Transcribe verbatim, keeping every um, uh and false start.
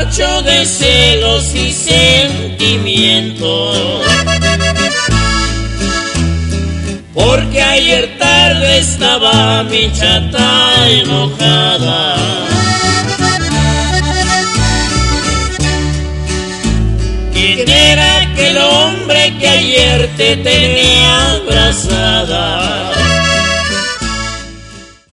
borracho de celos y sentimientos, porque ayer tarde estaba mi chata enojada. ¿Quién era aquel hombre que ayer te tenía abrazada?